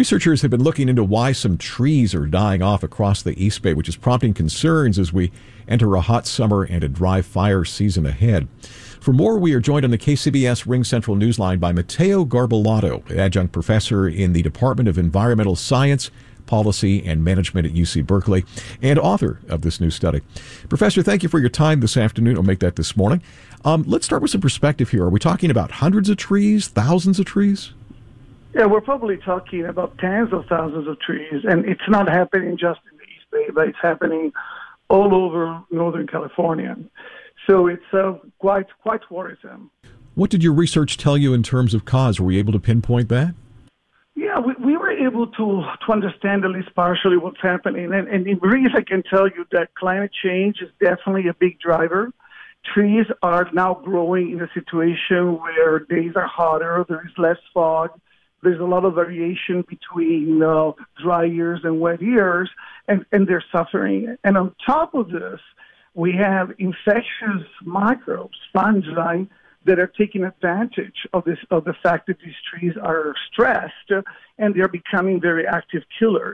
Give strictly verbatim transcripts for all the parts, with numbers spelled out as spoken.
Researchers have been looking into why some trees are dying off across the East Bay, which is prompting concerns as we enter a hot summer and a dry fire season ahead. For more, we are joined on the K C B S Ring Central Newsline by Matteo Garballato, adjunct professor in the Department of Environmental Science, Policy and Management at U C Berkeley, and author of this new study. Professor, thank you for your time this afternoon. I'll make that this morning. Um, let's start with some perspective here. Are we talking about hundreds of trees, thousands of trees? Yeah, we're probably talking about tens of thousands of trees, and it's not happening just in the East Bay, but it's happening all over Northern California. So it's uh, quite quite worrisome. What did your research tell you in terms of cause? Were we able to pinpoint that? Yeah, we, we were able to to understand at least partially what's happening. And, and in brief, I can tell you that climate change is definitely a big driver. Trees are now growing in a situation where days are hotter, there is less fog, there's a lot of variation between uh, dry years and wet years, and, and they're suffering. And on top of this, we have infectious microbes, fungi, that are taking advantage of this of the fact that these trees are stressed, uh, and they're becoming very active killers.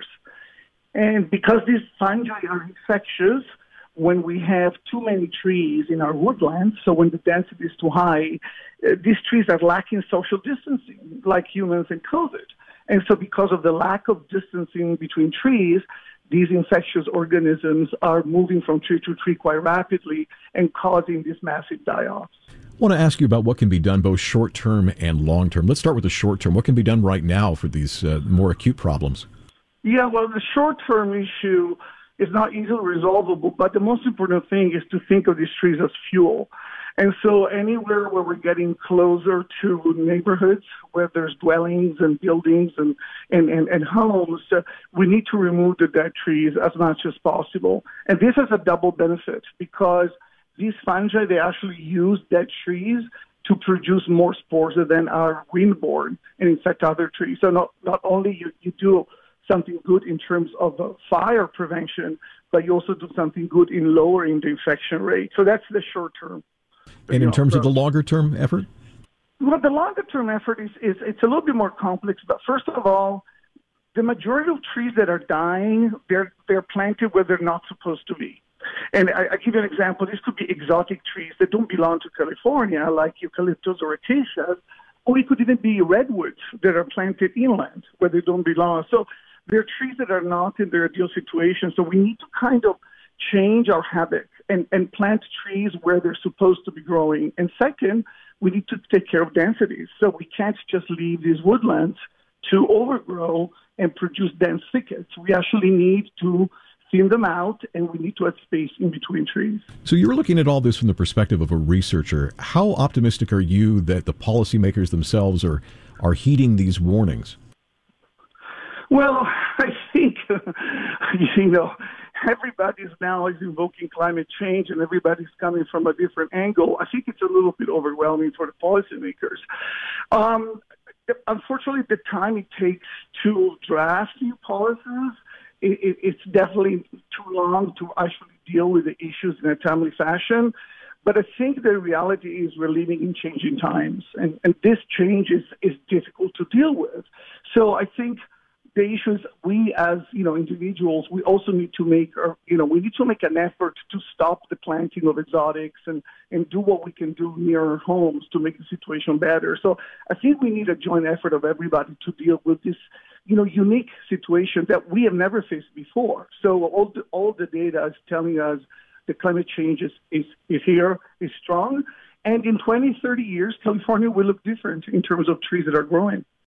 And because these fungi are infectious, when we have too many trees in our woodlands, so when the density is too high, uh, these trees are lacking social distancing, like humans and COVID. And so because of the lack of distancing between trees, these infectious organisms are moving from tree to tree quite rapidly and causing these massive die-offs. I want to ask you about what can be done both short-term and long-term. Let's start with the short-term. What can be done right now for these uh, more acute problems? Yeah, well, the short-term issue is not easily resolvable, but the most important thing is to think of these trees as fuel. And so anywhere where we're getting closer to neighborhoods, where there's dwellings and buildings and, and, and, and homes, uh, we need to remove the dead trees as much as possible. And this has a double benefit because these fungi, they actually use dead trees to produce more spores than are windborne and infect other trees. So not, not only you, you do something good in terms of uh, fire prevention, but you also do something good in lowering the infection rate. So that's the short term. And in terms of the longer term effort? Well, the longer term effort is, is it's a little bit more complex. But first of all, the majority of trees that are dying, they're they're planted where they're not supposed to be. And I, I give you an example. These could be exotic trees that don't belong to California, like eucalyptus or acacias, or it could even be redwoods that are planted inland where they don't belong. So they're trees that are not in their ideal situation. So we need to kind of change our habits and, and plant trees where they're supposed to be growing. And second, we need to take care of densities. So we can't just leave these woodlands to overgrow and produce dense thickets. We actually need to thin them out, and we need to have space in between trees. So you're looking at all this from the perspective of a researcher. How optimistic are you that the policymakers themselves are, are heeding these warnings? Well, I think, you know, everybody's now is invoking climate change and everybody's coming from a different angle. I think it's a little bit overwhelming for the policymakers. Um, unfortunately, the time it takes to draft new policies, it, it, it's definitely too long to actually deal with the issues in a timely fashion. But I think the reality is we're living in changing times, and, and this change is, is difficult to deal with. So I think the issues we as, you know, individuals, we also need to make, or, you know, we need to make an effort to stop the planting of exotics and, and do what we can do near our homes to make the situation better. So I think we need a joint effort of everybody to deal with this, you know, unique situation that we have never faced before. So all the, all the data is telling us the climate change is, is, is here, is strong. And in twenty, thirty years, California will look different in terms of trees that are growing.